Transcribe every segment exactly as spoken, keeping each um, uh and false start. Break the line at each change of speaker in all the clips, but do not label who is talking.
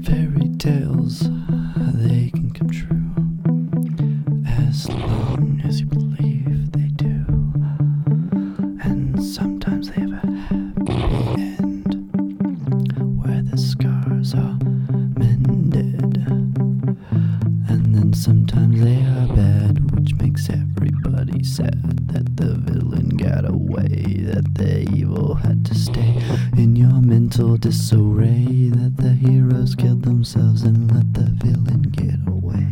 Fairy tales, they can come true as long as you believe they do. And sometimes they have a happy end where the scars are mended. And then sometimes they are bad, which makes everybody sad that the villain got away, that the evil had to stay in your mental disarray, that the heroes killed themselves and let the villain get away.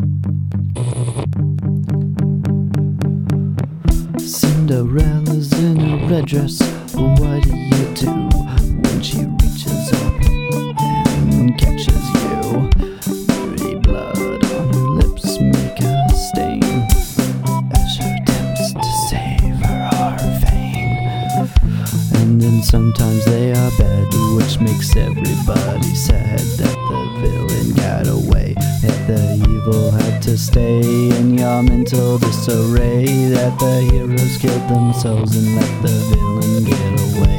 Cinderella's in a red dress, what do you do when she reaches up and catches you? Dirty blood on her lips make a stain as she attempts to save her fame. And then sometimes they are bad, which makes everybody sad that the villain got away, that the evil had to stay in your mental disarray, that the heroes killed themselves and let the villain get away.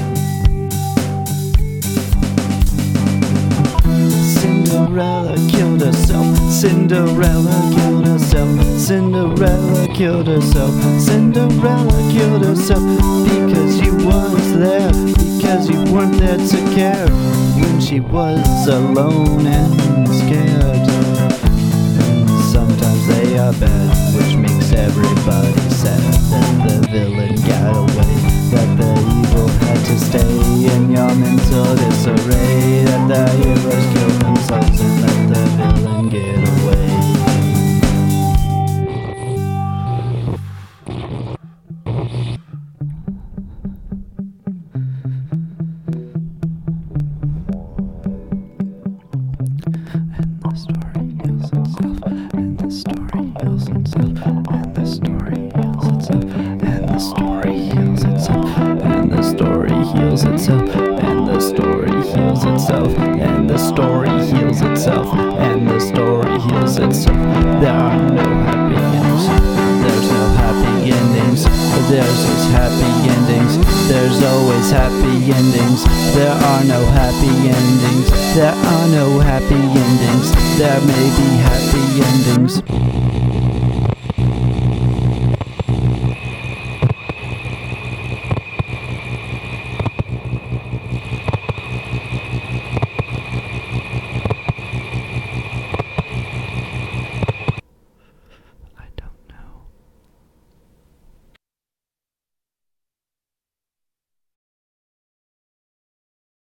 Cinderella killed herself, Cinderella killed herself, Cinderella killed herself, Cinderella killed herself, because you weren't there, because you weren't there to care when she was alone and scared. And sometimes they are bad, which makes everybody sad that the villain got away, that the evil had to stay in your mental disarray, that the heroes killed themselves and let the villain get away. And the story heals itself, and the story heals itself, and the story heals itself, and the story heals itself, and the story heals itself, and the story heals itself, and the story heals itself, and the story heals itself. There are no happy endings, there's no happy endings, there's always happy endings, there's always happy endings, there are no happy endings, there are no happy endings, there may be happy endings.